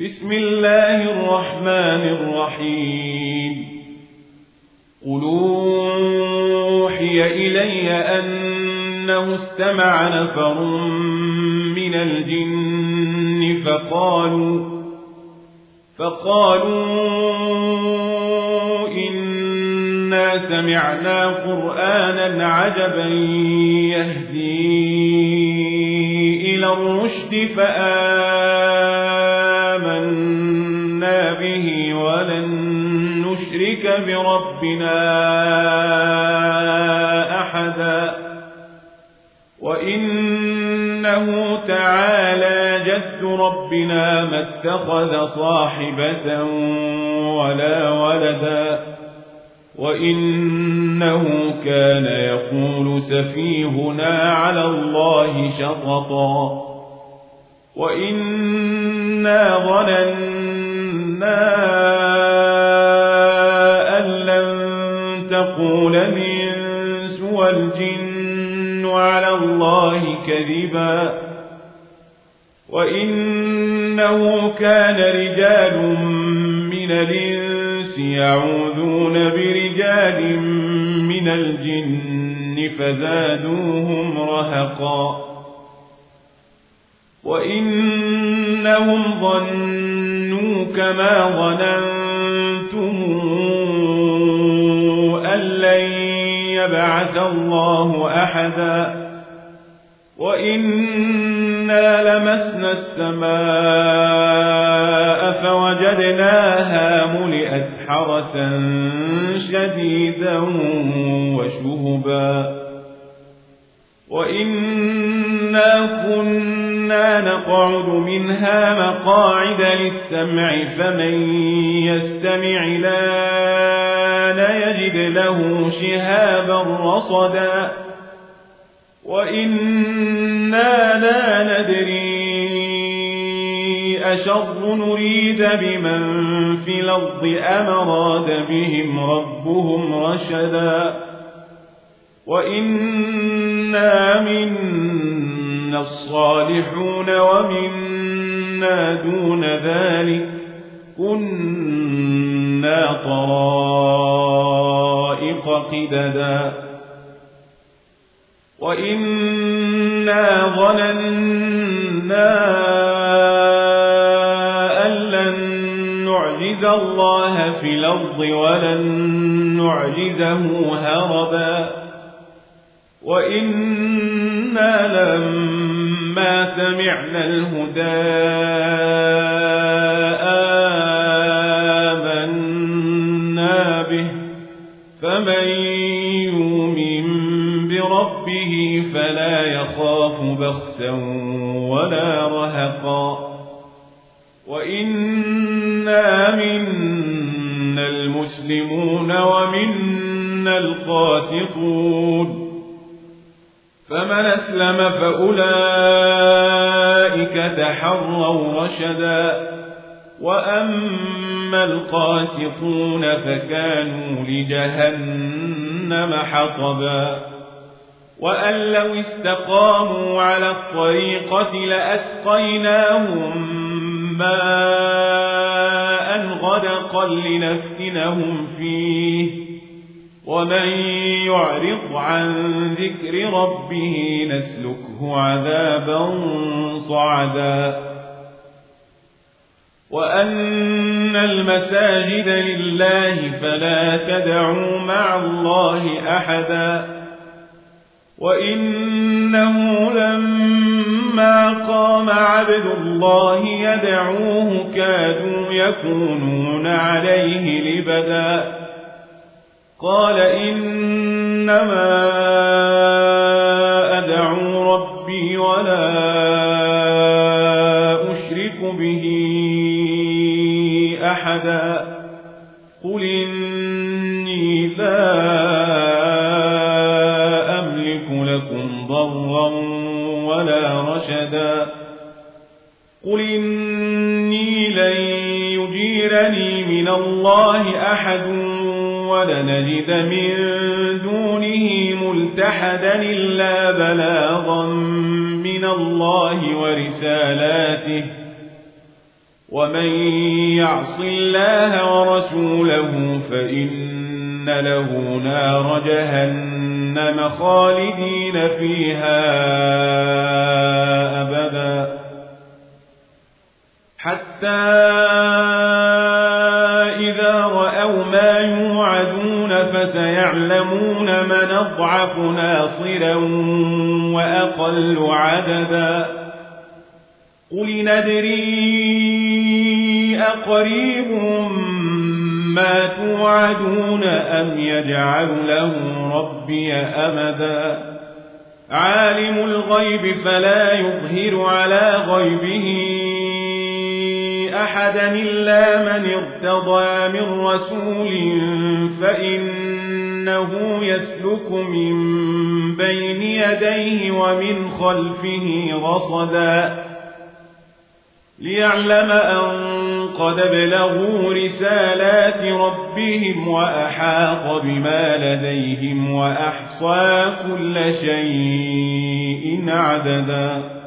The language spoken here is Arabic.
بسم الله الرحمن الرحيم قل أوحي إلي أنه استمع نفر من الجن فقالوا إنا سمعنا قرآنا عجبا يهدي إلى الرشد فآمنا به ولن نشرك بربنا أحدا وإنه تعالى جد ربنا ما اتخذ صاحبة ولا ولدا وإنه كان يقول سفيهنا على الله شططا وإنا ظننا أن لن تقول الإنس والجن على الله كذبا وإنه كان رجال من الإنس يعوذون برجال من الجن فزادوهم رهقا وإنهم ظنوا كما ظننتم أن لن يبعث الله أحدا وإنا لمسنا السماء فوجدناها ملئت حرسا شديدا وشهبا وإنا كنا نقعد منها مقاعد للسمع فمن يستمع الآن يجد له شهابا رصدا وإنا لا ندري أشر نريد بمن في الأرض أم أراد بهم ربهم رشدا وإنا منا الصالحون ومنا دون ذلك كنا طرائق قددا وإنا ظننا أن لن نعجز الله في الأرض ولن نعجزه هربا وإنا لما سمعنا الهدى آمنا به فمن يؤمن بربه فلا يخاف بخسا ولا رهقا وإنا منا المسلمون ومنا القاسطون فمن أسلم فأولئك تحروا رشدا وأما القاسطون فكانوا لجهنم حطبا وأن لو استقاموا على الطريقة لأسقيناهم ماء غدقا لنفتنهم فيه ومن يعرض عن ذكر ربه نسلكه عذابا صعدا وأن المساجد لله فلا تدعوا مع الله أحدا وإنه لما قام عبد الله يدعوه كادوا يكونون عليه لبدا قال إنما أدعو ربي ولا أشرك به أحدا قل إني لا أملك لكم ضرا ولا رشدا قل إني لن يجيرني من الله أحد ولنجد من دونه ملتحدا إلا بلاغا من الله ورسالاته ومن يعص الله ورسوله فإن له نار جهنم خالدين فيها أبدا حتى إذا رأوا ما يوعدون فسيعلمون من أضعف ناصرا وأقل عددا قل ندري أقريب ما توعدون أم يجعل له ربي أمدا عالم الغيب فلا يظهر على غيبه أحدا إلا من ارتضى من رسول فإنه يسلك من بين يديه ومن خلفه رصدا ليعلم أن قد بلغوا رسالات ربهم وأحاط بما لديهم وأحصى كل شيء عددا